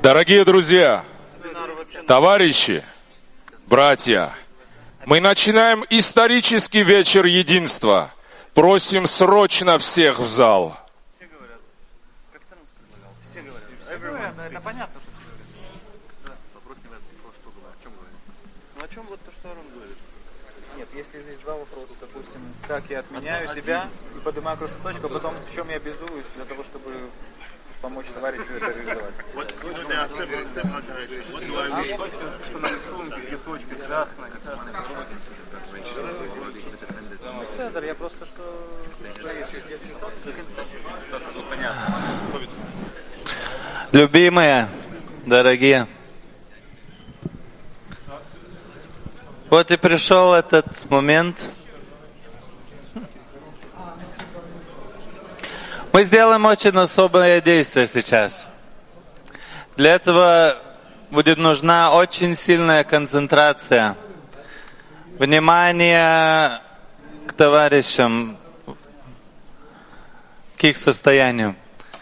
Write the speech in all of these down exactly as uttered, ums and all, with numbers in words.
Дорогие друзья, товарищи, братья, мы начинаем исторический вечер единства. Просим срочно всех в зал. Все говорят, как Тернс предлагал, все говорят. Все говорят, это понятно, что все говорят. Да, вопрос не в этом, что говорит, о чем говорится. Ну о чем вот то, что Арон говорит? Нет, если здесь два вопроса, допустим, как я отменяю Один. себя и поднимаю красную точку, а потом в чем я обязуюсь для того, чтобы помочь товарищу это реализовать. Вот, что на рисунке, где точка красная, ну, Седор, я просто что... Любимые, дорогие, вот и пришел этот момент. Мы сделаем очень особое действие сейчас. Для этого будет нужна очень сильная концентрация, внимание к товарищам, к их состоянию.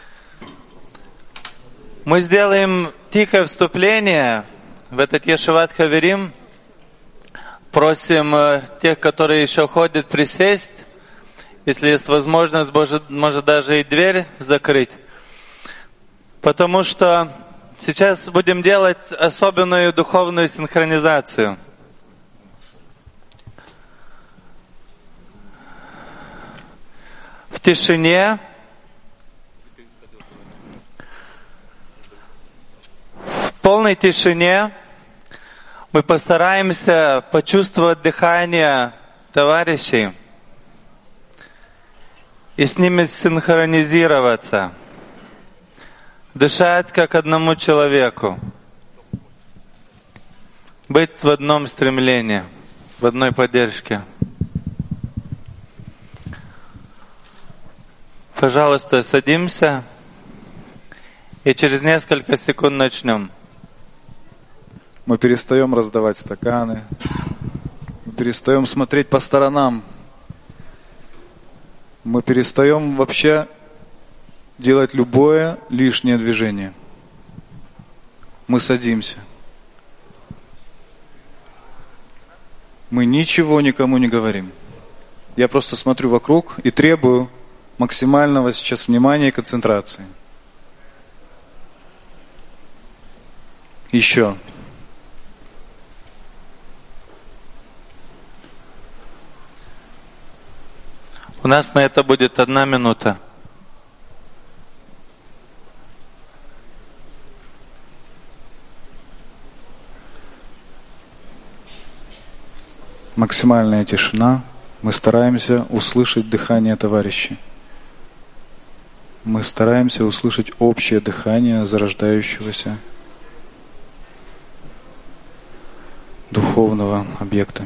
Мы сделаем тихое вступление в этот Ешиват Хаверим. Просим тех, которые еще ходят, присесть. Если есть возможность, может, может даже и дверь закрыть. Потому что сейчас будем делать особенную духовную синхронизацию. В тишине, в полной тишине мы постараемся почувствовать дыхание товарищей и с ними синхронизироваться, дышать как одному человеку, быть в одном стремлении, в одной поддержке. Пожалуйста, садимся и через несколько секунд начнем. Мы перестаем раздавать стаканы, мы перестаем смотреть по сторонам, мы перестаем вообще делать любое лишнее движение. Мы садимся. Мы ничего никому не говорим. Я просто смотрю вокруг и требую максимального сейчас внимания и концентрации. Еще. У нас на это будет одна минута. Максимальная тишина. Мы стараемся услышать дыхание товарищей. Мы стараемся услышать общее дыхание зарождающегося духовного объекта.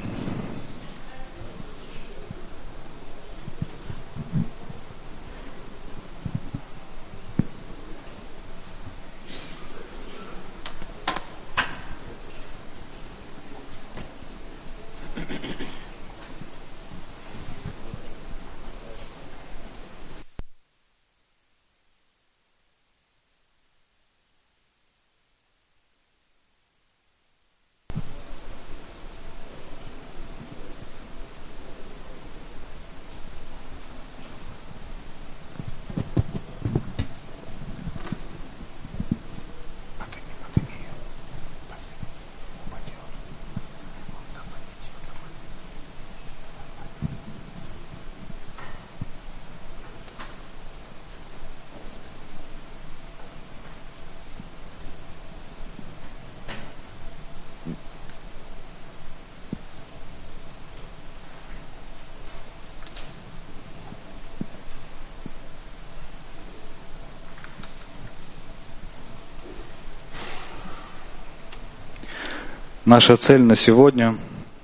Наша цель на сегодня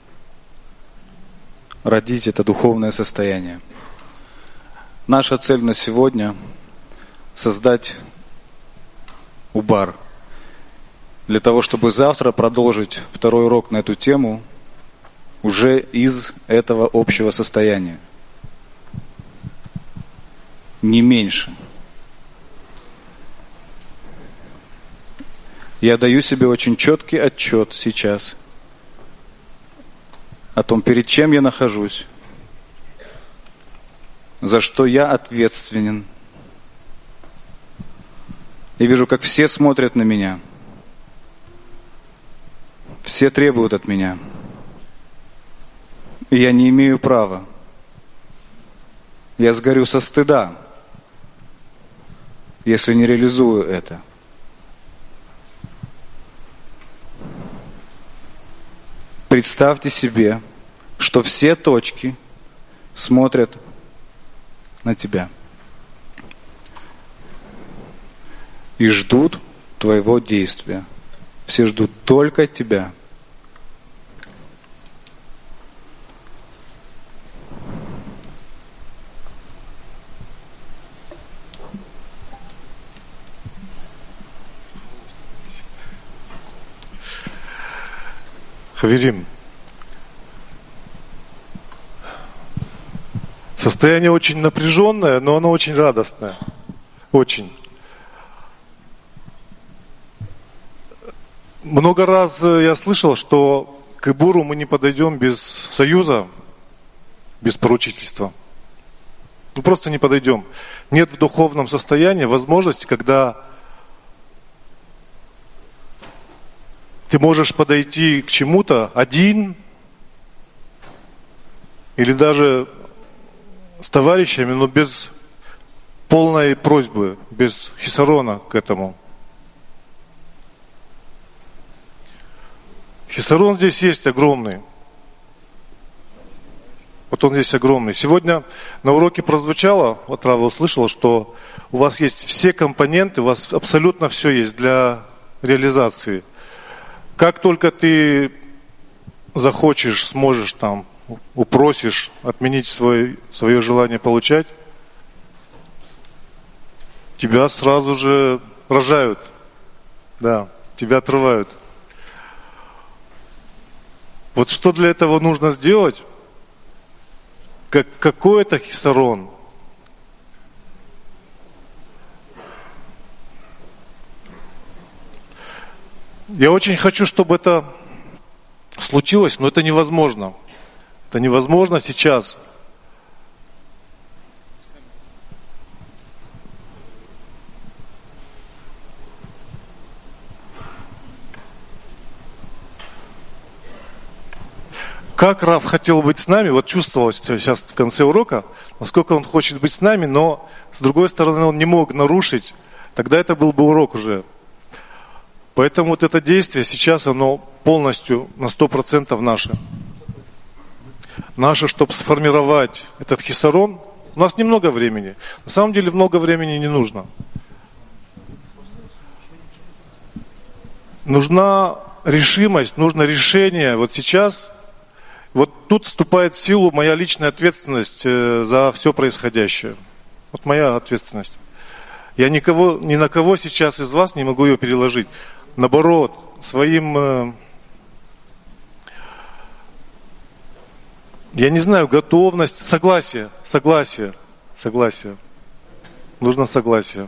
– родить это духовное состояние. Наша цель на сегодня – создать убар. Для того, чтобы завтра продолжить второй урок на эту тему уже из этого общего состояния. Не меньше. Я даю себе очень четкий отчет сейчас о том, перед чем я нахожусь, за что я ответственен. И вижу, как все смотрят на меня. Все требуют от меня. И я не имею права. Я сгорю со стыда, если не реализую это. Представьте себе, что все точки смотрят на тебя и ждут твоего действия. Все ждут только тебя. Хаверим, состояние очень напряженное, но оно очень радостное. Очень. Много раз я слышал, что к Ибуру мы не подойдем без союза, без поручительства. Мы просто не подойдем. Нет в духовном состоянии возможности, когда ты можешь подойти к чему-то один или даже с товарищами, но без полной просьбы, без хисарона к этому. Хисарон здесь есть огромный. Вот он здесь огромный. Сегодня на уроке прозвучало, вот Рава услышала, что у вас есть все компоненты, у вас абсолютно все есть для реализации. Как только ты захочешь, сможешь там, упросишь отменить свой, свое желание получать, тебя сразу же рожают. Да, тебя отрывают. Вот что для этого нужно сделать? Как какой-то хисарон. Я очень хочу, чтобы это случилось, но это невозможно. Это невозможно сейчас. Как Рав хотел быть с нами, вот чувствовалось сейчас в конце урока, насколько он хочет быть с нами, но с другой стороны он не мог нарушить, тогда это был бы урок уже. Поэтому вот это действие сейчас, оно полностью на сто процентов наше. Наше, чтобы сформировать этот хисарон, у нас немного времени. На самом деле много времени не нужно. Нужна решимость, нужно решение. Вот сейчас, вот тут вступает в силу моя личная ответственность за все происходящее. Вот моя ответственность. Я никого, ни на кого сейчас из вас не могу ее переложить. Наоборот, своим, э, я не знаю, готовность, согласие, согласие, согласие. Нужно согласие.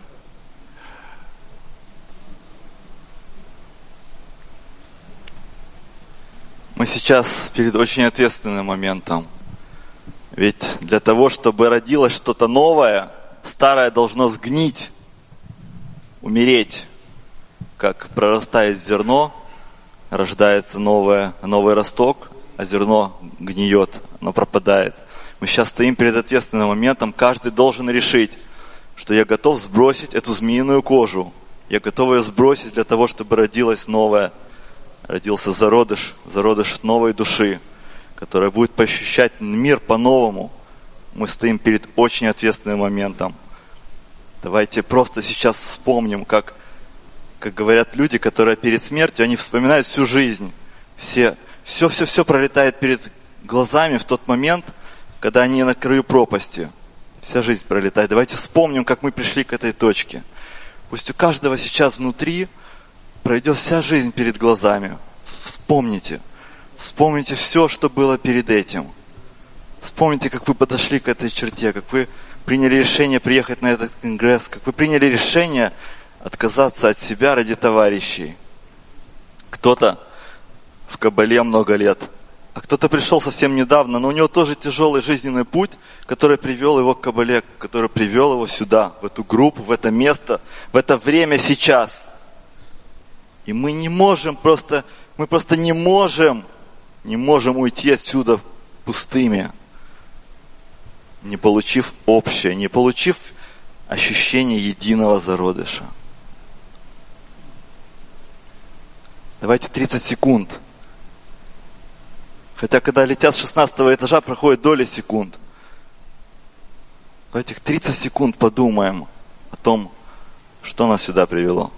Мы сейчас перед очень ответственным моментом. Ведь для того, чтобы родилось что-то новое, старое должно сгнить, умереть. Как прорастает зерно, рождается новое, новый росток, а зерно гниет, оно пропадает. Мы сейчас стоим перед ответственным моментом, каждый должен решить, что я готов сбросить эту змеиную кожу. Я готов ее сбросить для того, чтобы родилось новое. Родился зародыш, зародыш новой души, которая будет ощущать мир по-новому. Мы стоим перед очень ответственным моментом. Давайте просто сейчас вспомним, как Как говорят люди, которые перед смертью, они вспоминают всю жизнь. Все, все, все, все пролетает перед глазами в тот момент, когда они на краю пропасти. Вся жизнь пролетает. Давайте вспомним, как мы пришли к этой точке. Пусть у каждого сейчас внутри пройдет вся жизнь перед глазами. Вспомните. Вспомните все, что было перед этим. Вспомните, как вы подошли к этой черте, как вы приняли решение приехать на этот конгресс, как вы приняли решение отказаться от себя ради товарищей. Кто-то в Кабале много лет, а кто-то пришел совсем недавно, но у него тоже тяжелый жизненный путь, который привел его к Кабале, который привел его сюда, в эту группу, в это место, в это время сейчас. И мы не можем просто, мы просто не можем, не можем уйти отсюда пустыми, не получив общее, не получив ощущение единого зародыша. Давайте тридцать секунд. Хотя, когда летят с шестнадцатого этажа, проходит доля секунд. В этих тридцать секунд подумаем о том, что нас сюда привело.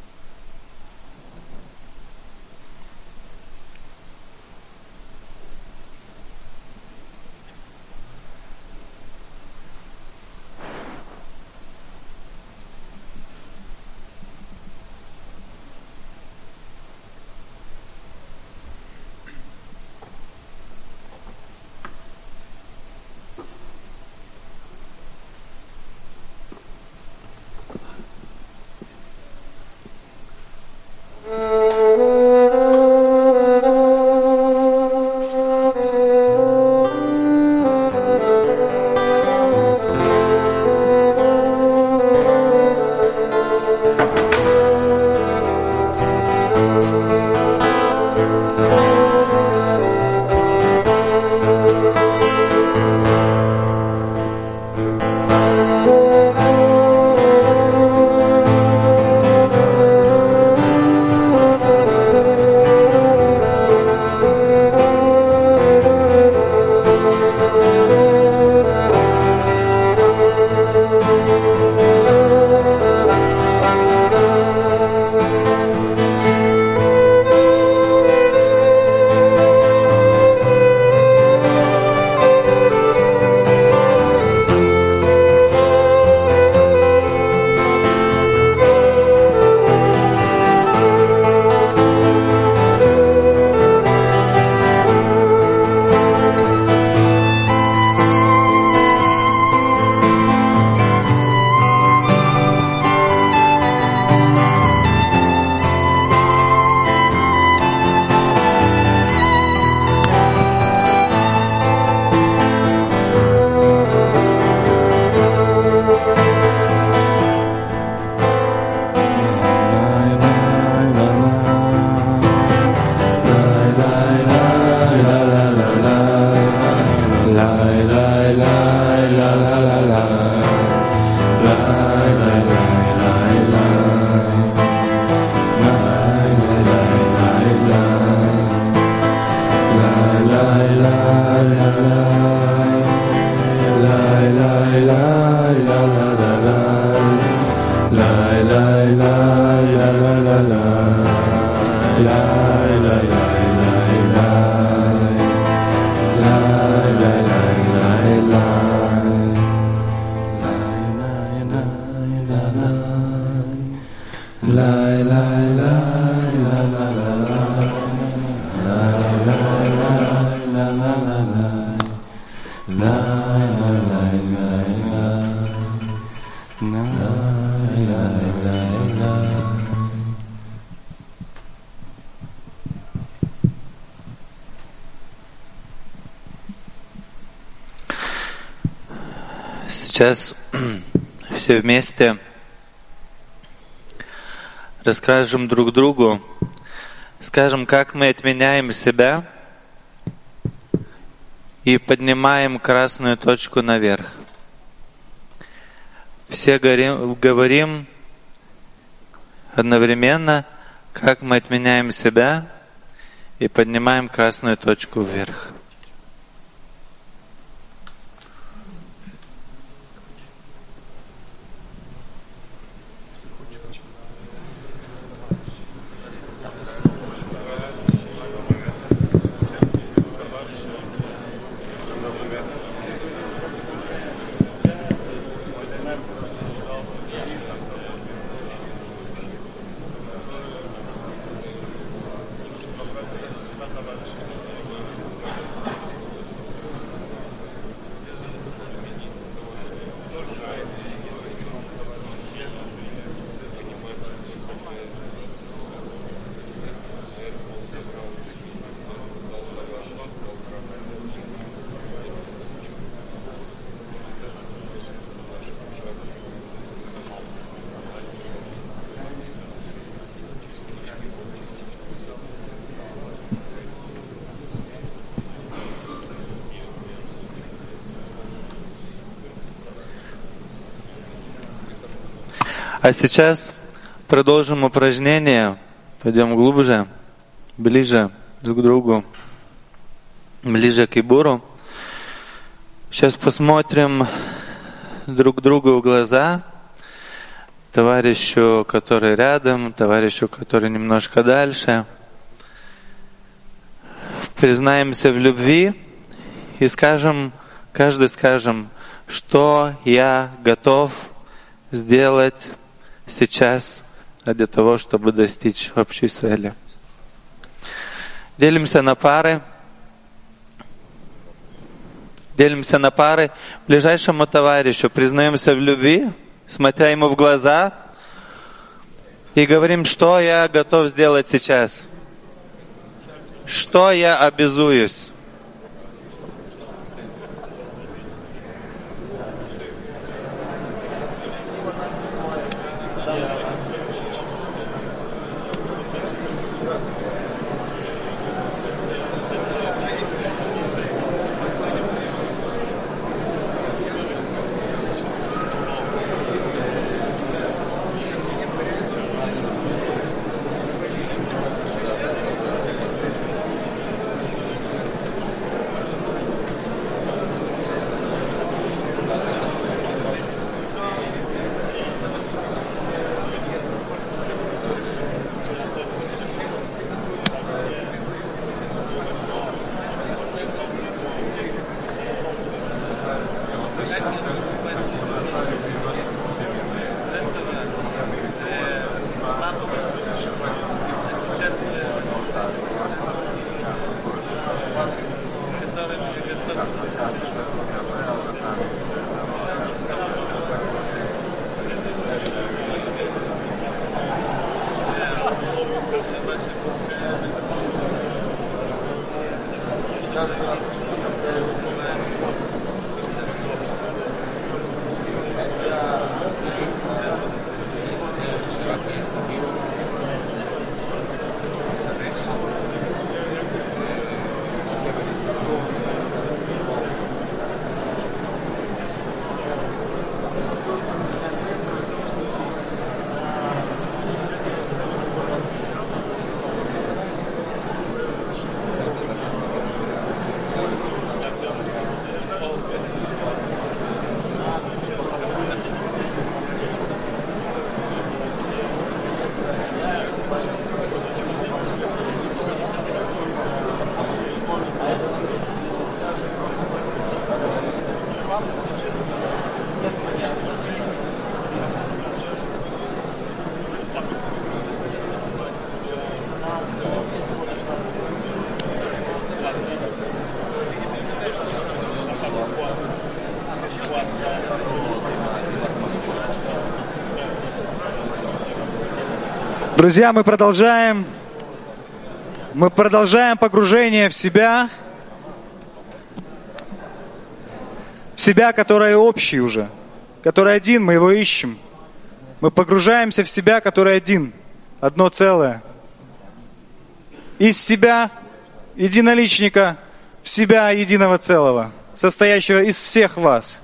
Сейчас все вместе расскажем друг другу, скажем, как мы отменяем себя и поднимаем красную точку наверх. Все говорим одновременно, как мы отменяем себя и поднимаем красную точку вверх. А сейчас продолжим упражнение. Пойдем глубже, ближе друг к другу, ближе к Ибуру. Сейчас посмотрим друг другу в глаза. Товарищу, который рядом, товарищу, который немножко дальше. Признаемся в любви и скажем, каждый скажем, что я готов сделать сейчас ради того, чтобы достичь общей цели. Делимся на пары. Делимся на пары. Ближайшему товарищу признаемся в любви, смотря ему в глаза, и говорим, что я готов сделать сейчас. Что я обязуюсь. Друзья, мы продолжаем. Мы продолжаем погружение в себя. В себя, который общий уже. Который один, мы его ищем. Мы погружаемся в себя, который один. Одно целое. Из себя, единоличника, в себя единого целого, состоящего из всех вас.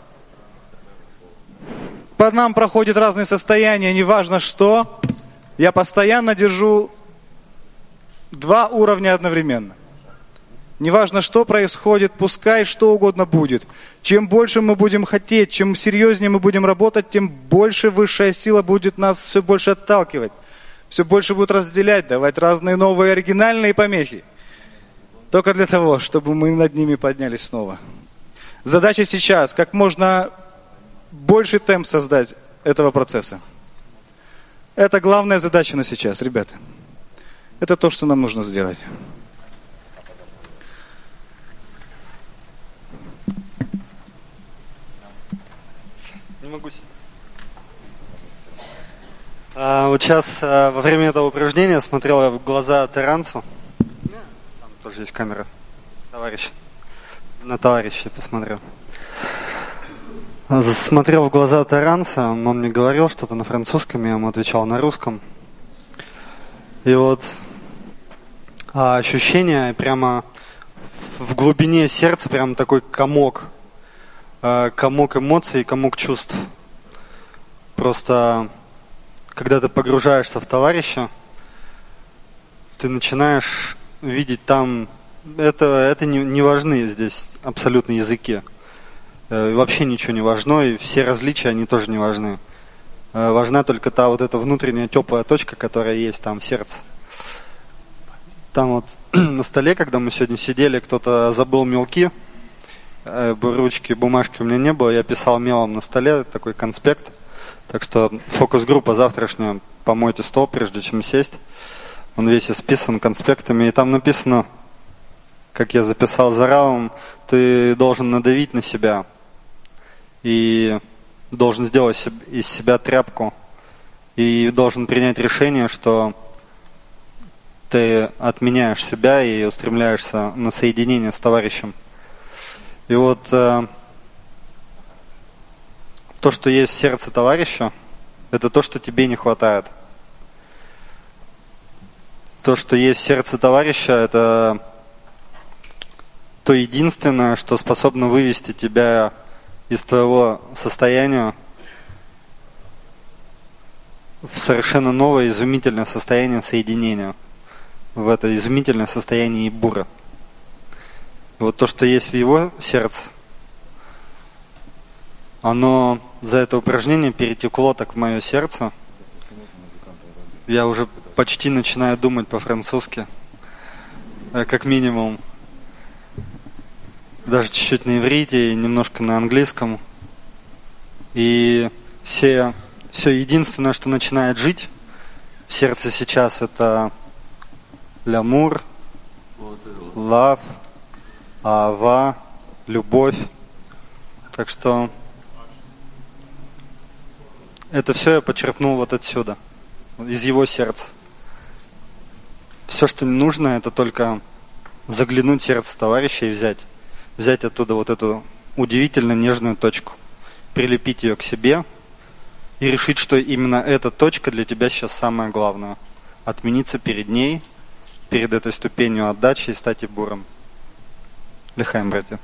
По нам проходят разные состояния, неважно что. Я постоянно держу два уровня одновременно. Неважно, что происходит, пускай что угодно будет. Чем больше мы будем хотеть, чем серьезнее мы будем работать, тем больше высшая сила будет нас все больше отталкивать. Все больше будет разделять, давать разные новые оригинальные помехи. Только для того, чтобы мы над ними поднялись снова. Задача сейчас, как можно больше темп создать этого процесса. Это главная задача на сейчас, ребята. Это то, что нам нужно сделать. Не могу себе. А, вот сейчас а, во время этого упражнения смотрел я в глаза Терансу. Там тоже есть камера. Товарищ. На товарища посмотрел. Смотрел в глаза Таранса, он мне говорил что-то на французском, я ему отвечал на русском. И вот а, ощущение прямо в глубине сердца, прямо такой комок, а, комок эмоций, комок чувств. Просто когда ты погружаешься в товарища, ты начинаешь видеть там, это, это не, не важны здесь абсолютно языки. Э, вообще ничего не важно, и все различия, они тоже не важны. Э, важна только та вот эта внутренняя теплая точка, которая есть там в сердце. Там вот на столе, когда мы сегодня сидели, кто-то забыл мелки, э, ручки, бумажки у меня не было, я писал мелом на столе, такой конспект. Так что фокус-группа завтрашняя, помойте стол, прежде чем сесть. Он весь исписан конспектами, и там написано, как я записал за Равом, ты должен надавить на себя и должен сделать из себя тряпку и должен принять решение, что ты отменяешь себя и устремляешься на соединение с товарищем. И вот э, то, что есть в сердце товарища, это то, что тебе не хватает. То, что есть в сердце товарища, это то единственное, что способно вывести тебя из твоего состояния в совершенно новое, изумительное состояние соединения, в это изумительное состояние Ибура. И вот то, что есть в его сердце, оно за это упражнение перетекло так в мое сердце. Я уже почти начинаю думать по-французски, как минимум. Даже чуть-чуть на иврите и немножко на английском. И все, все единственное, что начинает жить в сердце сейчас, это лямур, лав, ава, любовь. Так что это все я почерпнул вот отсюда, из его сердца. Все, что нужно, это только заглянуть в сердце товарища и взять. Взять оттуда вот эту удивительно нежную точку, прилепить ее к себе и решить, что именно эта точка для тебя сейчас самое главное. Отмениться перед ней, перед этой ступенью отдачи и стать ибуром. Лихаем, братья.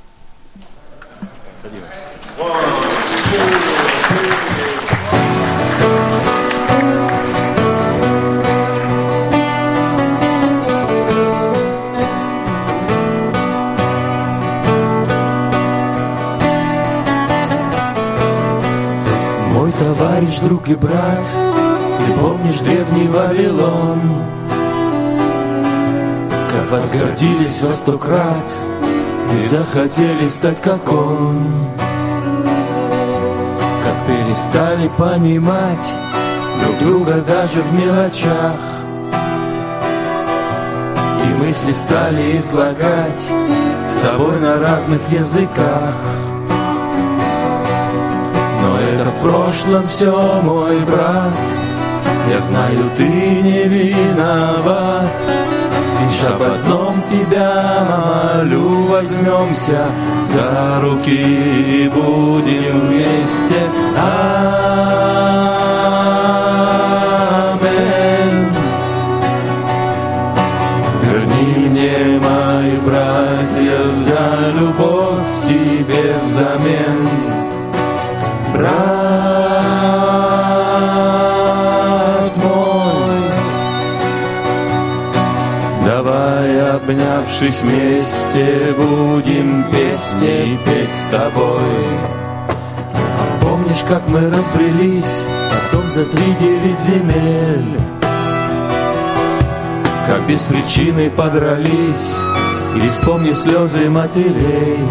Мой товарищ, друг и брат, ты помнишь древний Вавилон, как возгордились во сто крат и захотели стать как он, как перестали понимать друг друга даже в мелочах, и мысли стали излагать с тобой на разных языках. Но это в прошлом все, мой брат, я знаю, ты не виноват. Лишь об одном тебя молю, возьмемся за руки и будем вместе. Амен. Верни мне, мои братья, за любовь к тебе взамен. Брат мой, давай, обнявшись вместе, будем песни петь с тобой. Помнишь, как мы разбрелись потом за три девять земель, как без причины подрались, и вспомни слезы матерей.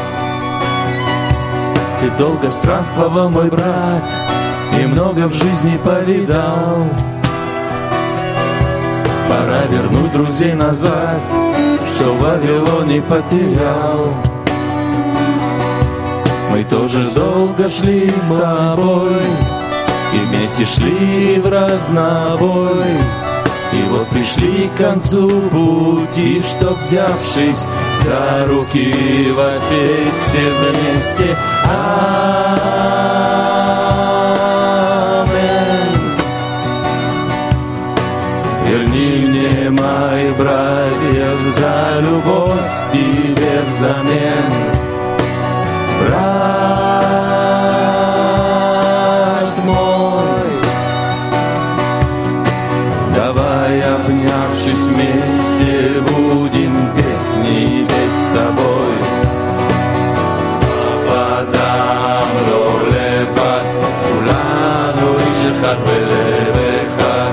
Ты долго странствовал, мой брат, и много в жизни повидал. Пора вернуть друзей назад, что в Вавилоне потерял. Мы тоже долго шли с тобой, и вместе шли в разнобой. И вот пришли к концу пути, что, взявшись за руки, воспеть все вместе. Амен. Верни мне, мои братья, за любовь к тебе взамен. Брат мой, вместе будем песни петь с тобой. Авадам ло левад, кулану איש אחד בלב אחד.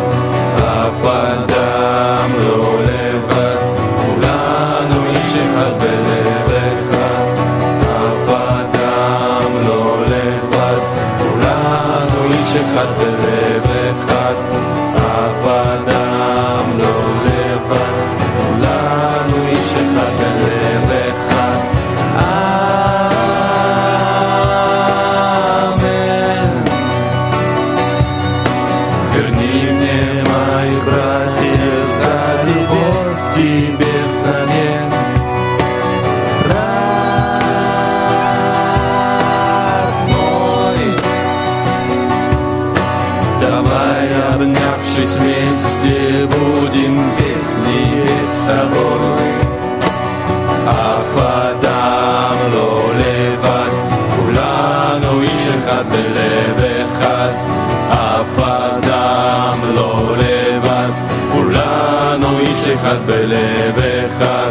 Авадам ло левад, כולנו איש אחד בלב אחד. Авадам ло левад, כולנו איש אחד בלב אחד. Авадам ло левад, כולנו איש אחד בלב אחד. Амен. Верни мне, мои братья, за любовь тебе взамен. Родной, давай, обнявшись вместе, будем песни петь с тобой. Авадам ло левад, כולנו איש אחד בלב אחד. Авадам ло левад, כולנו איש אחד בלב אחד.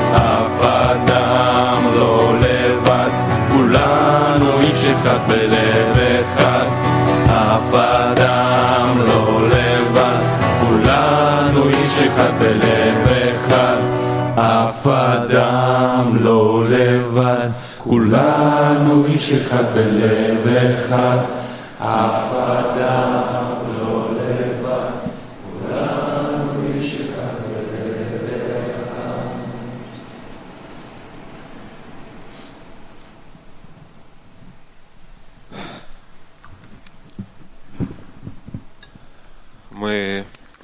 Авадам ло левад, כולנו איש אחד בלב אחד. Авадам ло левד, כולנו איש אחד בלב אחד. Авадам ло левד, כולנו איש אחד בלב אחד. Авадам ло левד, כולנו איש אחד בלב אחד. Мы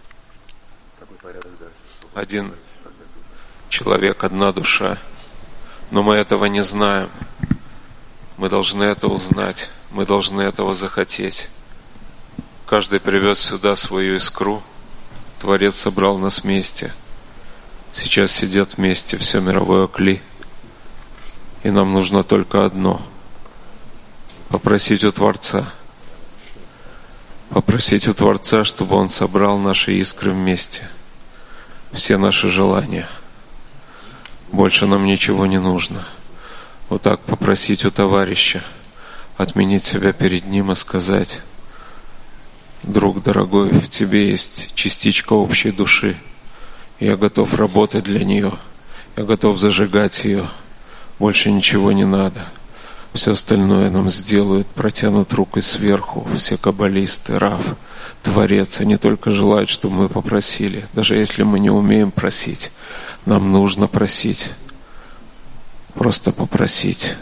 один человек, одна душа, но мы этого не знаем. Мы должны это узнать, мы должны этого захотеть. Каждый привез сюда свою искру, Творец собрал нас вместе. Сейчас сидят вместе все мировое кли. И нам нужно только одно — попросить у Творца. Попросить у Творца, чтобы Он собрал наши искры вместе. Все наши желания. Больше нам ничего не нужно. Вот так попросить у товарища, отменить себя перед ним и сказать: друг дорогой, в тебе есть частичка общей души. Я готов работать для нее. Я готов зажигать ее. Больше ничего не надо. Все остальное нам сделают, протянут рукой сверху. Все каббалисты, Рав, Творец, они только желают, чтобы мы попросили. Даже если мы не умеем просить, нам нужно просить. Просто попросить.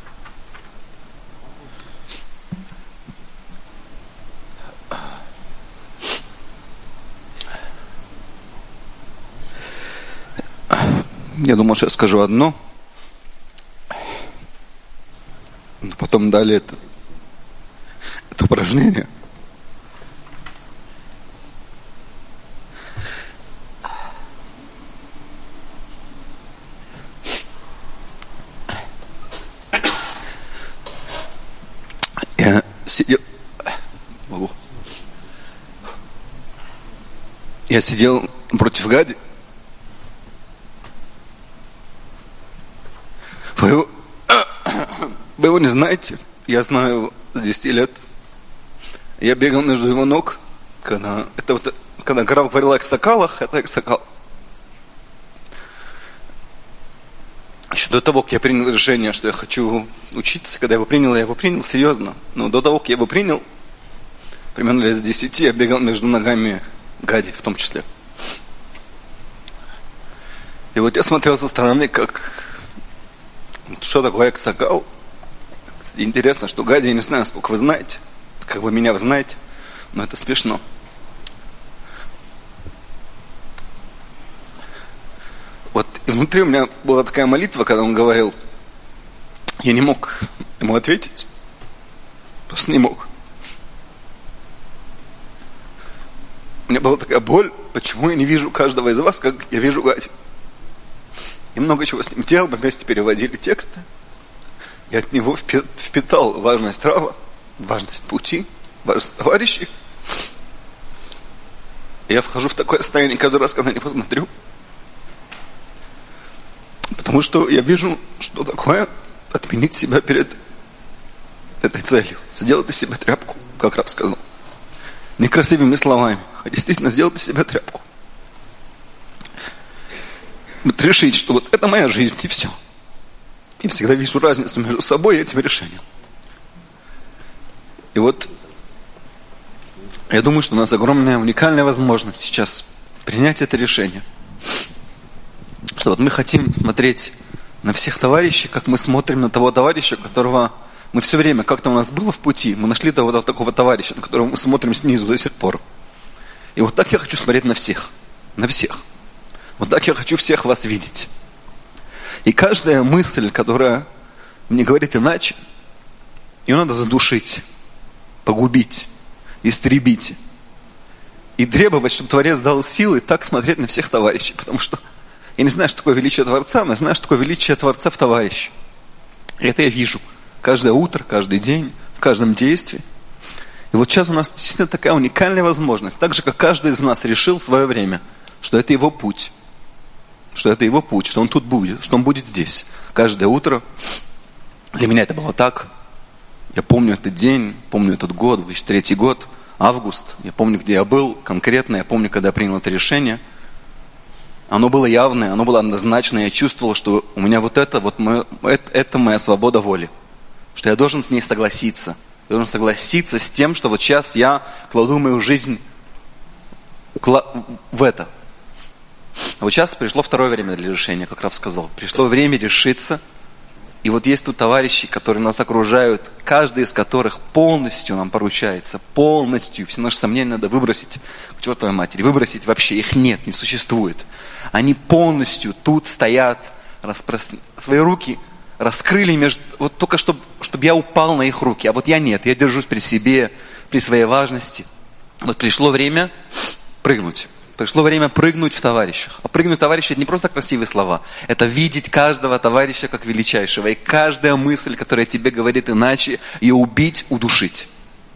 Я думал, что я скажу одно. Потом дали это, это упражнение. Я сидел... Могу. Я сидел против Гади. Вы его... Вы его не знаете. Я знаю его с десяти лет. Я бегал между его ног, когда... Это вот... Когда гора говорила о сокалах, это эксакал. Еще до того, как я принял решение, что я хочу учиться, когда я его принял, я его принял серьезно. Но до того, как я его принял, примерно лет с десяти, я бегал между ногами Гади в том числе. И вот я смотрел со стороны, как... Что такое эксакал? Интересно, что Гади, я не знаю, сколько вы знаете, как вы меня вы знаете, но это смешно. Вот и внутри у меня была такая молитва, когда он говорил, я не мог ему ответить, просто не мог. У меня была такая боль, почему я не вижу каждого из вас, как я вижу Гади. И много чего с ним делал, мы вместе переводили тексты. Я от него впитал важность Рава, важность пути, важность товарищей. Я вхожу в такое состояние каждый раз, когда на него смотрю. Потому что я вижу, что такое отменить себя перед этой целью. Сделать из себя тряпку, как раб сказал. Не красивыми словами, а действительно сделать из себя тряпку. Вот решить, что вот это моя жизнь, и все. И всегда вижу разницу между собой и этим решением. И вот я думаю, что у нас огромная, уникальная возможность сейчас принять это решение. Что вот мы хотим смотреть на всех товарищей, как мы смотрим на того товарища, которого мы все время, как-то у нас было в пути, мы нашли того такого товарища, на которого мы смотрим снизу до сих пор. И вот так я хочу смотреть на всех. На всех. Вот так я хочу всех вас видеть. И каждая мысль, которая мне говорит иначе, ее надо задушить, погубить, истребить. И требовать, чтобы Творец дал силы так смотреть на всех товарищей. Потому что я не знаю, что такое величие Творца, но я знаю, что такое величие Творца в товарище. И это я вижу. Каждое утро, каждый день, в каждом действии. И вот сейчас у нас действительно такая уникальная возможность. Так же, как каждый из нас решил в свое время, что это его путь. Что это его путь, что он тут будет, что он будет здесь. Каждое утро. Для меня это было так. Я помню этот день, помню этот год, две тысячи третий год, август. Я помню, где я был конкретно. Я помню, когда я принял это решение. Оно было явное, оно было однозначное. Я чувствовал, что у меня вот это, вот мое, это, это моя свобода воли. Что я должен с ней согласиться. Я должен согласиться с тем, что вот сейчас я кладу мою жизнь в это. А вот сейчас пришло второе время для решения, как Рав сказал. Пришло время решиться. И вот есть тут товарищи, которые нас окружают, каждый из которых полностью нам поручается, полностью. Все наши сомнения надо выбросить к чертовой матери. Выбросить вообще, их нет, не существует. Они полностью тут стоят, распрос... свои руки раскрыли, между... вот только чтобы, чтобы я упал на их руки. А вот я нет, я держусь при себе, при своей важности. Вот пришло время прыгнуть. Пришло время прыгнуть в товарищах. А прыгнуть в товарища — это не просто красивые слова. Это видеть каждого товарища как величайшего. И каждая мысль, которая тебе говорит иначе, ее убить, удушить.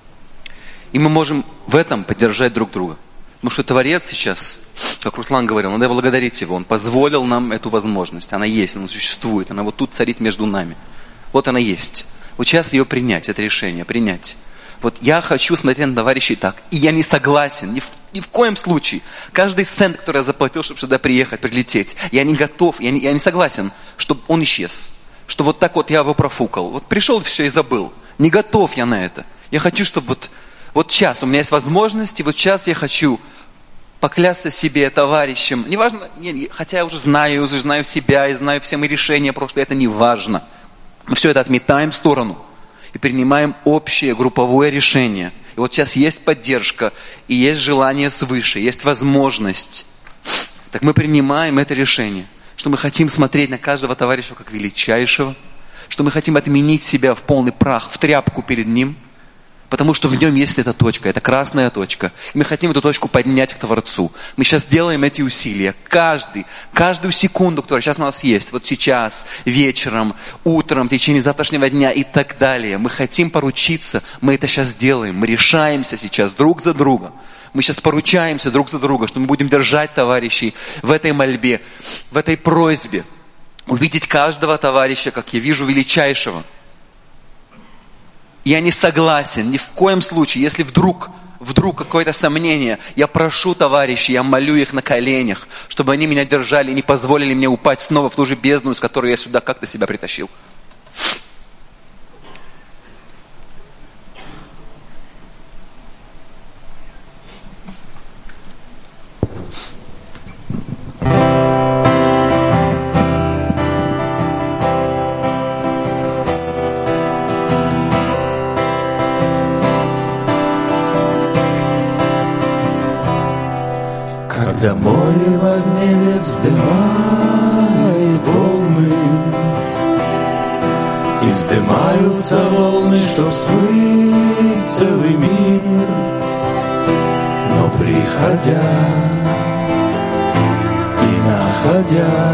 И мы можем в этом поддержать друг друга. Потому что Творец сейчас, как Руслан говорил, надо благодарить Его. Он позволил нам эту возможность. Она есть, она существует. Она вот тут царит между нами. Вот она есть. Вот сейчас ее принять, это решение, принять. Вот я хочу смотреть на товарищей так. И я не согласен, ни в, ни в коем случае. Каждый цент, который я заплатил, чтобы сюда приехать, прилететь, я не готов, я не, я не согласен, чтобы он исчез. Что вот так вот я его профукал. Вот пришел и все, и забыл. Не готов я на это. Я хочу, чтобы вот, вот сейчас у меня есть возможность, и вот сейчас я хочу поклясться себе товарищем. Неважно, не, хотя я уже знаю, я уже знаю себя, и знаю все мои решения прошлые, это не важно. Мы все это отметаем в сторону. И принимаем общее групповое решение. И вот сейчас есть поддержка, и есть желание свыше, есть возможность. Так мы принимаем это решение, что мы хотим смотреть на каждого товарища как величайшего, что мы хотим отменить себя в полный прах, в тряпку перед ним, потому что в нем есть эта точка, это красная точка. И мы хотим эту точку поднять к Творцу. Мы сейчас делаем эти усилия. Каждый, каждую секунду, которая сейчас у нас есть, вот сейчас, вечером, утром, в течение завтрашнего дня и так далее. Мы хотим поручиться, мы это сейчас делаем. Мы решаемся сейчас друг за друга. Мы сейчас поручаемся друг за друга, что мы будем держать товарищей в этой мольбе, в этой просьбе. Увидеть каждого товарища, как я вижу величайшего. Я не согласен ни в коем случае, если вдруг, вдруг какое-то сомнение, я прошу товарищей, я молю их на коленях, чтобы они меня держали и не позволили мне упасть снова в ту же бездну, из которой я сюда как-то себя притащил. Когда море в гневе вздымает волны, и вздымаются волны, чтоб смыть целый мир, но приходя и находя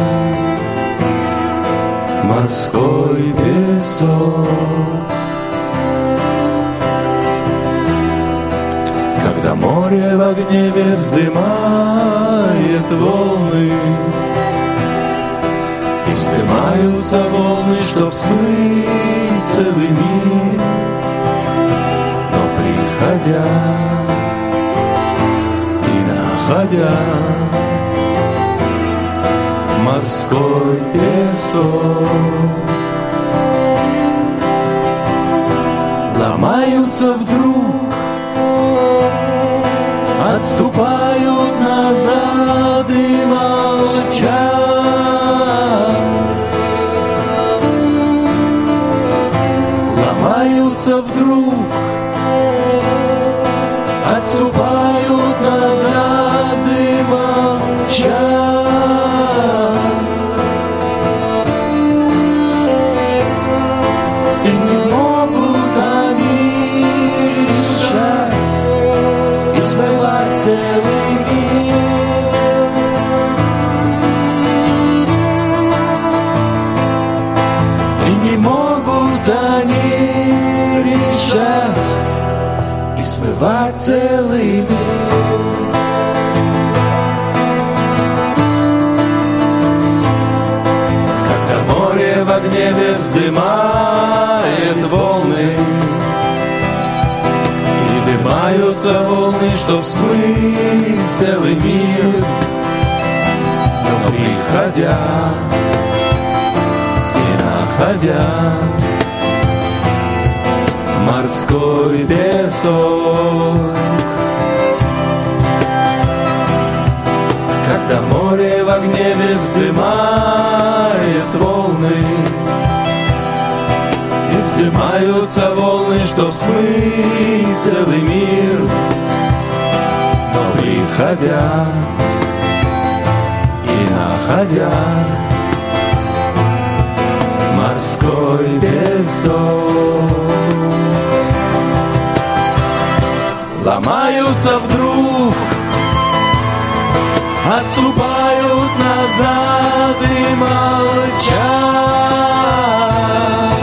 морской песок, когда Когда море в гневе вздымает волны, и вздымаются волны, чтоб смыть целый мир, но приходя и находя морской песок, ломаются вдруг, отступают назад и молчат. Ломаются вдруг, отступают назад и молчат. И не могут они решать и смывать целый мир. И не могут они решать и смывать целый мир. Когда море в гневе вздымает волны, и вздымаются волны, чтоб смыть целый мир, но приходя и находя морской песок. Когда море в гневе вздымает волны, и вздымаются волны, чтоб смыть целый мир, но приходя и находя морской песок, ломаются вдруг, отступают назад и молчат.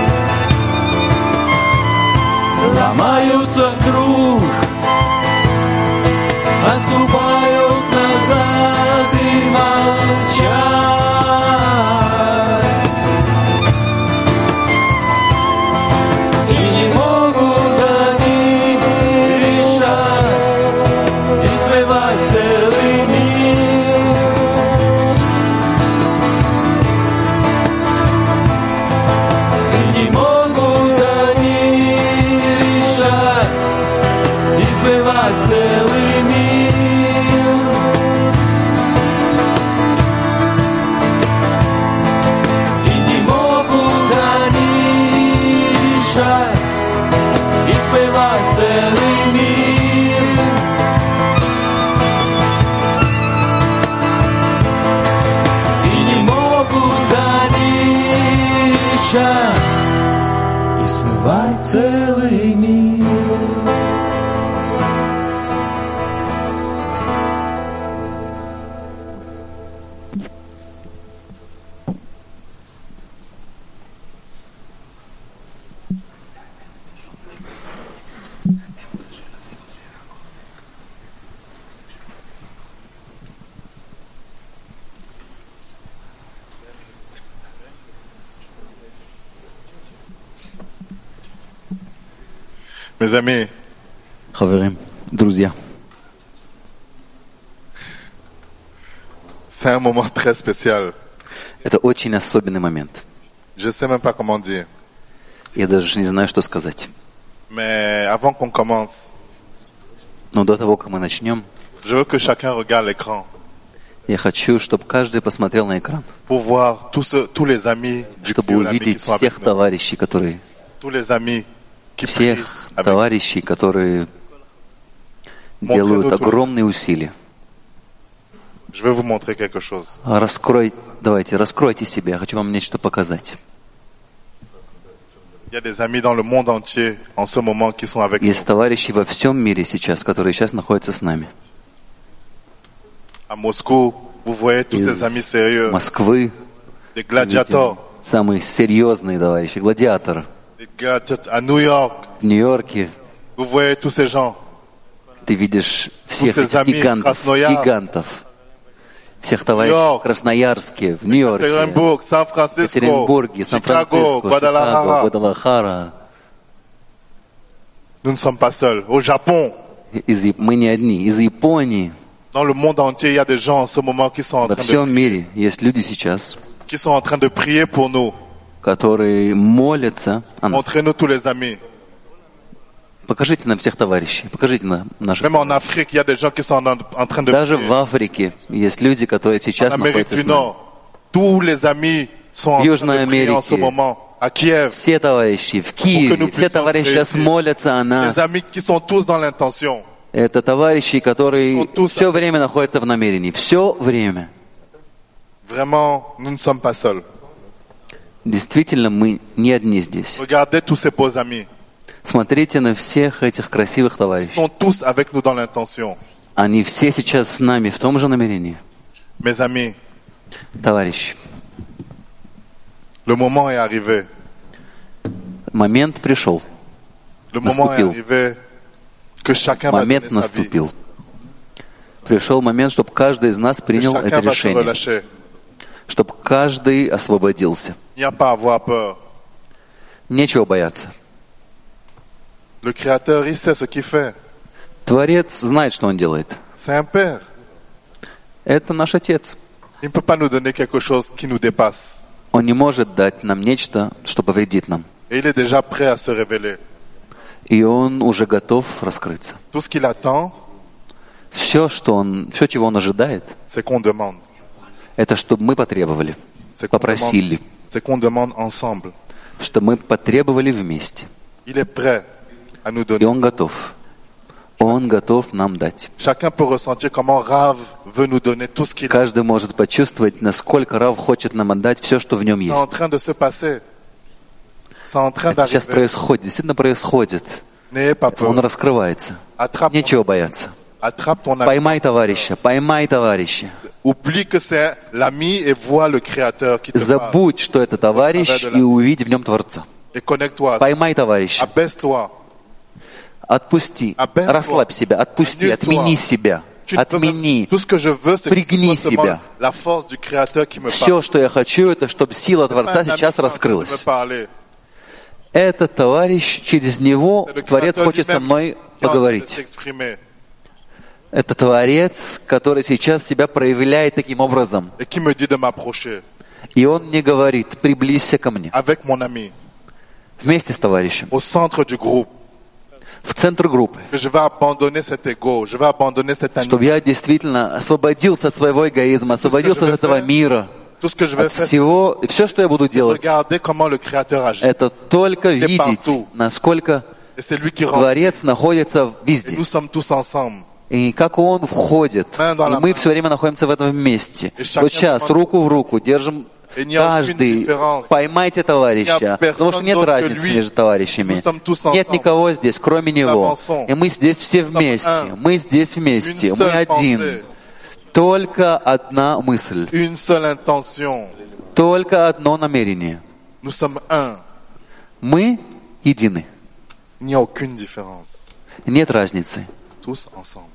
Ломаются вдруг, отступают назад и молчат. И не могут они решать и смывать целый мир. И не могут они решать и смывать целый мир. И не могут они решать и смывать целый мир. И не могут они решать и смывать целый мир. Mes amis, חברים, друзья, c'est un moment très spécial. это очень особенный момент. Je sais même pas comment dire. Я даже не знаю, что сказать. Mais avant qu'on commence, Но до того, как мы начнем, je veux que chacun regarde l'écran я хочу, чтобы каждый посмотрел на экран, pour voir tous, ceux, tous les amis du чтобы Olympique qui увидеть sont avec всех nous. товарищей, которые, Tous les amis qui prient всех avec товарищей, которые Montrez-nous делают tout. огромные усилия. Je vais vous montrer quelque chose. Раскрой, давайте, раскройте себя. Я хочу вам нечто показать. Il y a des amis dans le monde entier en ce moment qui sont avec Есть nous. товарищи во всем мире сейчас, которые сейчас находятся с нами. À Moscou, vous voyez tous ces amis Из sérieux, Москвы, des gladiators, самые серьезные товарищи, гладиаторы. des gladiators. À New York, В Нью-Йорке vous voyez tous ces gens. ты видишь всех Tous ces этих amis, гигантов, Краснояр, гигантов, всех товарищей Нью-Йорк, в Красноярске, в Нью-Йорке, Екатеринбург, Сан-Франциско, Екатеринбурге, Chicago, Сан-Франциско, Чикаго, Guadalajara. Гвадалахара. Nous ne sommes pas seuls. Au Japon, Из Яп- Мы не одни. Из Японии, dans le monde entier, il y a des gens en ce moment qui sont en во train de, всем мире есть люди сейчас, qui sont en train de prier pour nous. которые молятся о нас. Montrez-nous tous les amis. Покажите нам всех товарищей, покажите нам наших. Même en Afrique, il y a des gens qui sont en, en train de Даже prier. в Африке есть люди, которые En сейчас Amérique находятся du с нами. Nord, tous les amis sont en В Южной train de prier en ce Америке moment. À Kiev, все товарищи в pour que Киеве, nous все puissions товарищи сейчас réussir. молятся о нас. Les amis qui sont tous dans l'intention. Это товарищи, которые sont tous все время находятся в намерении. Все время. Vraiment, nous ne sommes pas seuls. Действительно, мы не одни здесь. Regardez tous ces beaux amis. Смотрите на всех этих красивых Ils товарищей. sont tous avec nous dans l'intention. Они все сейчас с нами в том же намерении. Mes amis, Товарищи, le moment est arrivé. момент пришел. Le moment est Наступил. arrivé que chacun va donner Момент sa vie. наступил. Пришел момент, чтобы каждый из нас Que принял это chacun va se решение. relâcher. Чтобы каждый освободился. Il n'y a pas à avoir peur. Нечего бояться. Le Créateur, il sait ce qu'il fait. Творец знает, что он делает. C'est un Père. Это наш Отец. Il ne peut pas nous donner quelque chose qui nous dépasse. Он не может дать нам нечто, что повредит нам. Et il est déjà prêt à se révéler. И он уже готов раскрыться. Tout ce qu'il attend, Все, что он, все, чего он ожидает, c'est qu'on demande. это чтобы мы потребовали, C'est qu'on попросили, demande, c'est qu'on demande ensemble. чтобы мы потребовали вместе. Il est prêt à nous И donner. он готов. Он готов нам дать. Chacun peut ressentir comment Rav veut nous donner tout ce qu'il a. Каждый может почувствовать, насколько Рав хочет нам отдать все, что в нем C'est en есть. train de se passer. C'est en train Это сейчас d'arriver. происходит, действительно происходит. N'ayez pas Он peur. раскрывается. Attrape, Нечего бояться. attrape ton ami. Поймай товарища, поймай товарища. Oublie que c'est l'ami et vois le Créateur qui te parle. Забудь, что это товарищ, и увидь в нем Творца. Et connecte-toi. Поймай товарища. Abaisse-toi. Отпусти. Расслабь себя. Отпусти. Отмени себя. Tu ne peux même- Отмени. Tout ce que je veux, c'est que ce Пригни soit seulement себя. la force du Créateur qui me Все, parle. что я хочу, это чтобы сила C'est pas Творца un ami сейчас qui me раскрылась. parler. Этот товарищ, через него C'est le Творец Créateur хочет со lui-même мной qui est en train de поговорить. s'exprimer Это Творец, который сейчас себя проявляет таким образом. et qui me dit de m'approcher И он мне говорит, приблизься ко мне. avec mon ami Вместе с товарищем. au centre du groupe. В центр группы. Que je vais abandonner cet ego, je vais abandonner cet Чтобы animal. я действительно освободился от своего эгоизма, освободился от этого мира. Tout ce que je vais От faire, всего. И все, что я буду c'est делать, regarder comment le Créateur agit. это только Il est видеть, partout. насколько Et c'est lui qui rentre. Творец находится Et везде. nous sommes tous ensemble. И как он входит. Main dans И la мы main. все время находимся в этом месте. И chacun Вот сейчас, moment- руку в руку, держим Et il n'y a aucune каждый. différence. Поймайте Il n'y товарища. a personne Потому что нет d'autre que разницы lui. между товарищами. Nous sommes tous Нет ensemble. никого здесь, кроме него. avançons. И мы здесь все вместе. un. Мы здесь вместе. Une Мы seule один. pensée. Только одна мысль. Une seule intention. Только одно намерение. Nous sommes un. Мы едины. Il n'y a aucune différence. Нет разницы. Tous ensemble.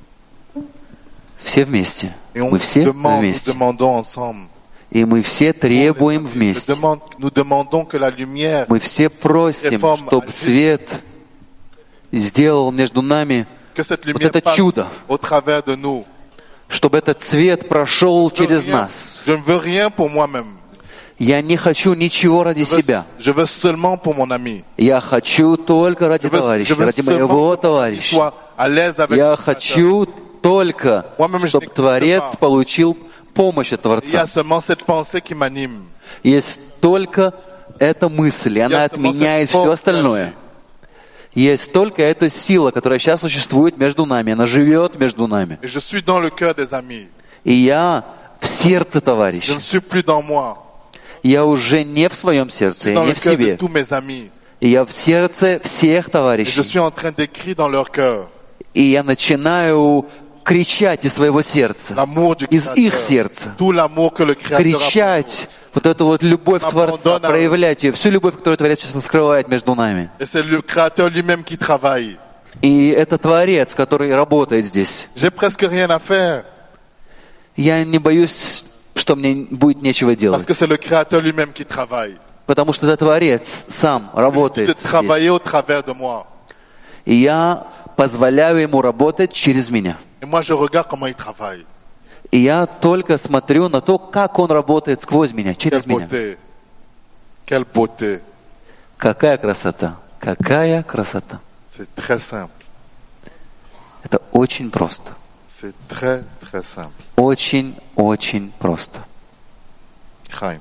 Все вместе. Et on Мы все demande, nous вместе. demandons ensemble. И мы все требуем Je вместе. demande- nous demandons que la lumière Мы все просим, Реформа. чтобы свет сделал между нами que cette вот lumière это passe чудо, au travers de nous. чтобы этот цвет прошел Je veux через rien- нас. Je ne veux rien pour moi-même. Я не хочу ничего ради Je veux, себя. je veux seulement pour mon ami. Я хочу только Je ради veux, je товарища, veux ради seulement моего qu'il товарища. soit à l'aise avec Я le Créateur. хочу только, Moi-même, je чтобы n'existe Творец pas. получил помощь от Il y a Творца. seulement cette pensée qui m'anime. Есть только эта мысль, и она Я сама отменяет cette все force остальное. Есть только эта сила, которая сейчас существует между нами. Она живет между нами. Et je suis dans le cœur des amis. И я в сердце Je товарища. ne suis plus dans moi. Я уже не в своем Je сердце, suis я dans не le в cœur de себе. tous mes amis. И я в сердце всех Et je товарищей. suis en train d'écrire dans leur cœur И я начинаю кричать из своего сердца, l'amour du из их Créateur. сердца. Tout l'amour que le Créateur a pour nous. Кричать вот эту вот любовь Творца, Abandonne à- проявлять ее, всю любовь, которую Творец сейчас раскрывает между нами. Et c'est le Créateur lui-même qui travaille. И это Творец, который работает здесь. J'ai presque rien à faire. Я не боюсь, что мне будет нечего Parce делать. que c'est le Créateur lui-même qui travaille. Потому что это Творец сам De работает travailler здесь. au travers de moi. И я позволяю ему работать через меня. Et moi, je regarde comment il travaille. И я только смотрю на то, как он работает сквозь меня, через Quelle меня. beauté. Quelle beauté. Какая красота! Какая красота! C'est très simple. Это очень просто. C'est très, très simple. Очень, очень просто. Chaim.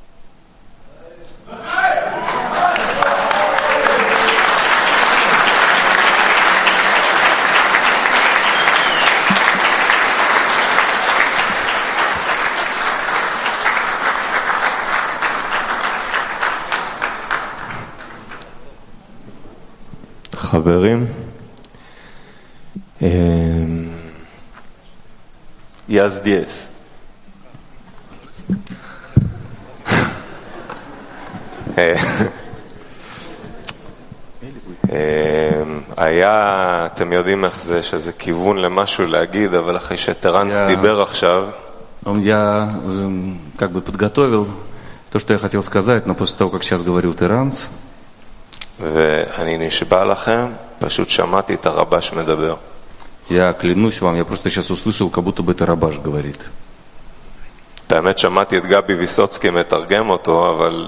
חברים, я здесь. היה, אתם יודעים איך זה, שזה כיוון למשהו להגיד, אבל אחרי שטרנס דיבר עכשיו, Я как бы подготовил то, что я хотел сказать, но после того, как сейчас говорил Теранс, ואני נשבע לכם, פשוט שמעתי את הרבש מדבר. я клянусь вам, я просто сейчас услышал, как будто бы это Рабаш говорит. את האמת שמעתי את גבי ויסוצקי מתרגם אותו, אבל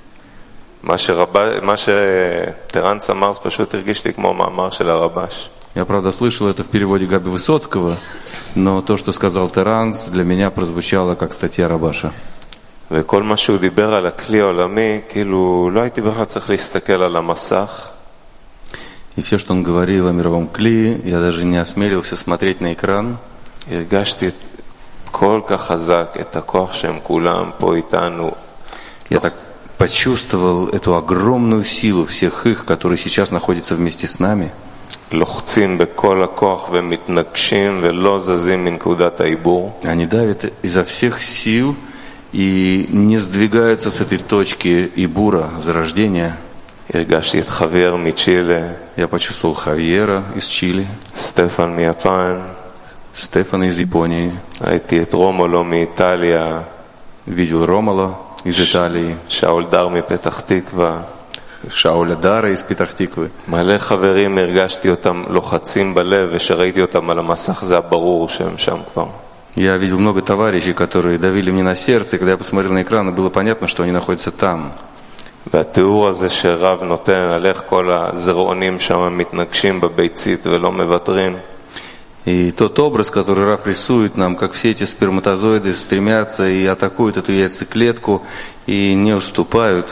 מה שרבש, מה שטרנס אמר זה פשוט הרגיש לי כמו מאמר של הרבש. Я, правда, слышал это в переводе Габи Высоцкого, но то, что сказал Теранс, для меня прозвучало как статья Рабаша. וכל מה שהוא דיבר על הכלי העולמי, כאילו לא הייתי בכלל צריך להסתכל על המסך. И все, что он говорил о мировом кли, я даже не осмелился смотреть на экран. הרגשתי כל כך חזק את הכוח שהם כולם פה איתנו. Я так почувствовал эту огромную силу всех их, которые сейчас находятся вместе с нами. לוחצים בכל הכוח ומתנגשים ולא זזים מנקודת העיבור. Они давят изо всех сил и не сдвигаются с этой точки Ибура, зарождения. הרגשתי את חבר מצ'ילה. Я почувствовал Хавьера из Чили. סטפן מיפן. Стефана из Японии. ראיתי את רומולו מאיטליה. Видел Ромала из Италии. שאול דר מפתח תקווה. שאול דארה из Петахтиквы. מלא חברים הרגשתי אותם לוחצים בלב, ושראיתי אותם על המסך זה הברור שהם שם כבר. Я видел много תоварищей, которые давили мне на сердце, и когда я посмотрел на экран, было понятно, что они находятся там. והתיאור הזה שרב נותן על איך כל הזרעונים שם מתנגשים בביצית ולא מוותרים. И тот образ, который Раф рисует нам, как все эти сперматозоиды стремятся и атакуют эту яйцеклетку и не уступают.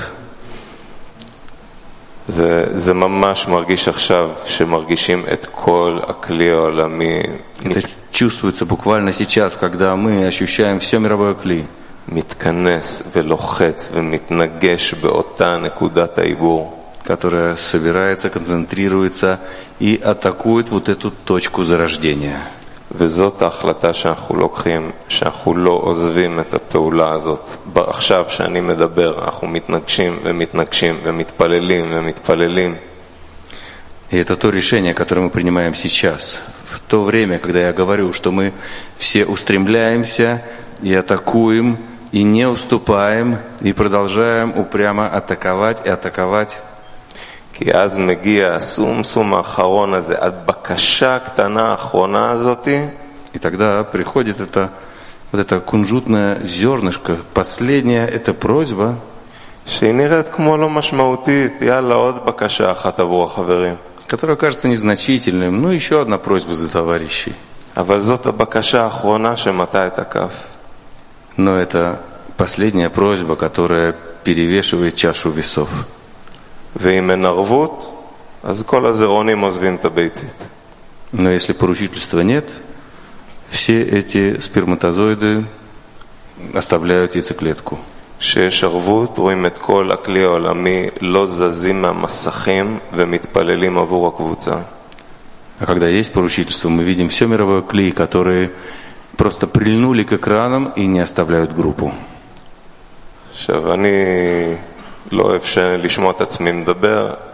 זה, זה ממש מרגיש עכשיו שמרגישים את כל הכלי העולמי. Это чувствуется буквально сейчас, когда мы ощущаем все мировое кли. מתכנס ולוחץ ומתנגש באותה נקודת העיבור. Которая собирается, концентрируется и атакует вот эту точку зарождения. וזאת ההחלטה שאנחנו לוקחים, שאנחנו לא עוזבים את הפעולה הזאת. עכשיו שאני מדבר, אנחנו מתנגשים ומתנגשים ומתפללים ומתפללים. И это то решение, которое мы принимаем сейчас. В то время, когда я говорю, что мы все устремляемся и атакуем, и не уступаем, и продолжаем упрямо атаковать и атаковать. כי אז מגיע הסום-סום האחרון הזה, הבקשה הקטנה האחרונה הזאת. И тогда приходит это, вот это кунжутное зернышко, последняя эта просьба, שהיא נראית כמו לא משמעותית, יאללה עוד בקשה אחת עבור החברים. которая кажется незначительным, ну еще одна просьба за товарищей. אבל זאת הבקשה האחרונה שמטה את הכף. Но это последняя просьба, которая перевешивает чашу весов. ואם אין ערבות, אז כל הזרעונים עוזבים את הביצית. Но если поручительства нет, все эти сперматозоиды оставляют яйцеклетку. כשיש ערבות, רואים את כל הכלי העולמי לא זזים מהמסכים ומתפללים עבור הקבוצה. А когда есть поручительство, мы видим все мировое кли, которые просто прильнули к экранам и не оставляют группу. עכשיו, אני לא אוהב לשמוע את עצמי מדבר,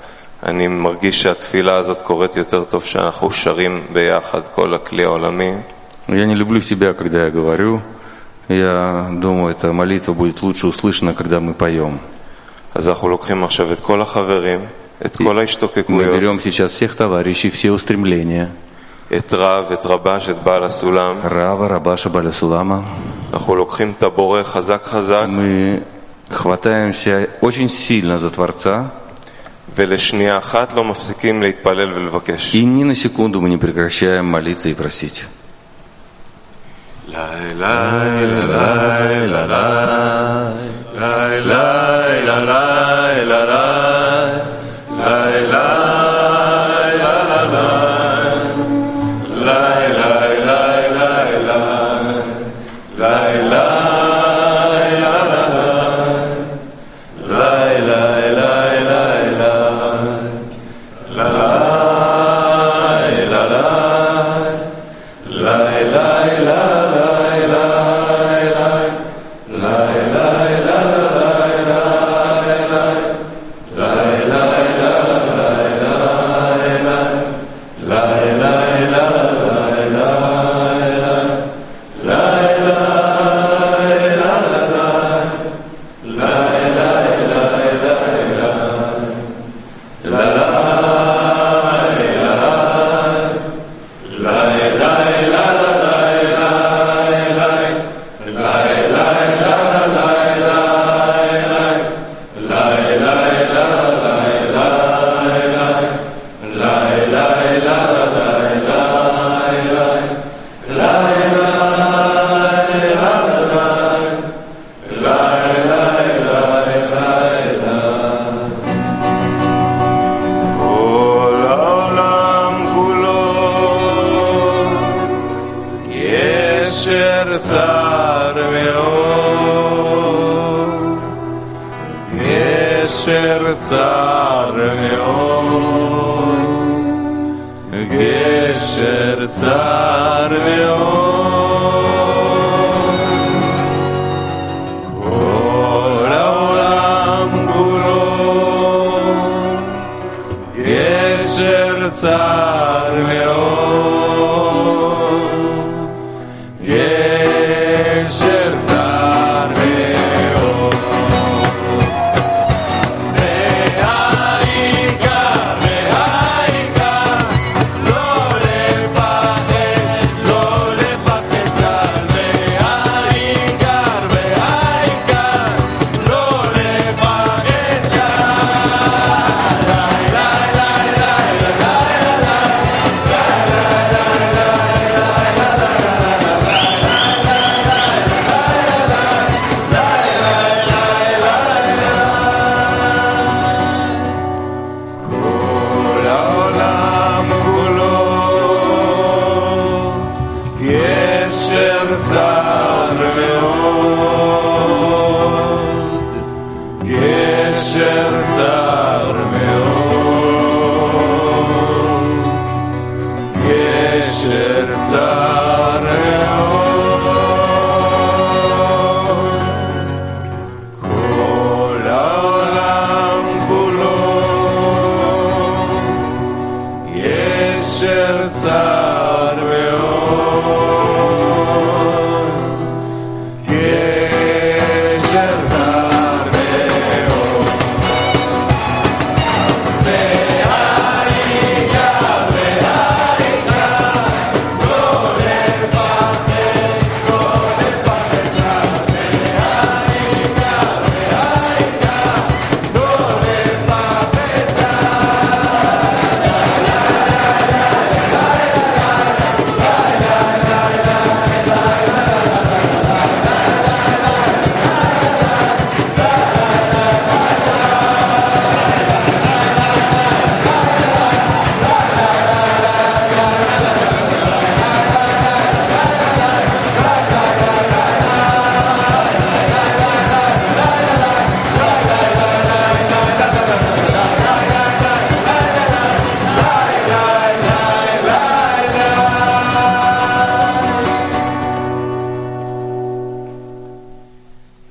אני מרגיש שהתפילה הזאת קורית יותר טוב שאנחנו שרים ביחד כל הכלי העולמי. Я не люблю себя, когда я говорю. Я думаю, эта молитва будет лучше услышана, когда мы поем. אז אנחנו лукхим עכשיו את כל החברים, את כל ההשתוקקויות. Мы берем сейчас всех товарищей, все устремления. את רב, את רבש, את בעל הסולם. Рава, Рабаша, Баля Сулама. אנחנו לוקחים את הבורא חזק חזק. Мы хватаемся очень сильно за Творца. ולשנייה אחת לא מפסיקים להתפלל ולבקש. И ни на секунду мы не прекращаем молиться и просить. Lai lai la lai la lai lai lai la lai la lai lai lai la lai lai lai lai lai lai lai lai la lai lai lai lai lai lai lai lai lai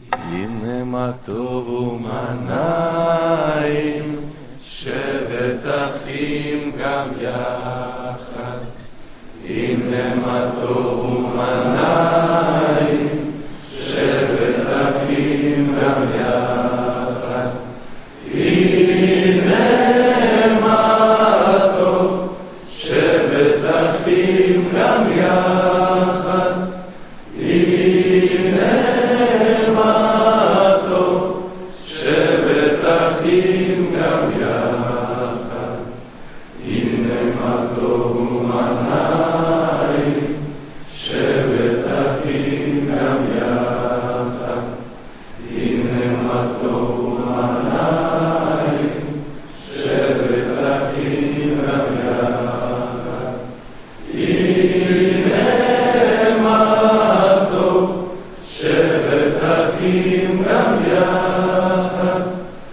טוב ומנעים, שבט שבטחים גם יחד, הנה מה טוב ומנעים, שבטחים גם יחד, הנה מה טוב, שבטחים גם יחד, הנה מה טוב, שבטחים גם יחד, הנה מה טוב ומנעים, שבטחים גם יחד, הנה מה טוב ומנעים, שבטחים גם יחד, הנה מה טוב, שבטחים גם יחד,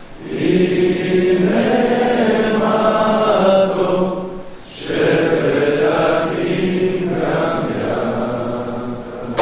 הנה מה טוב, שבטחים גם יחד.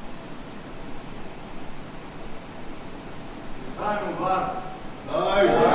Vai.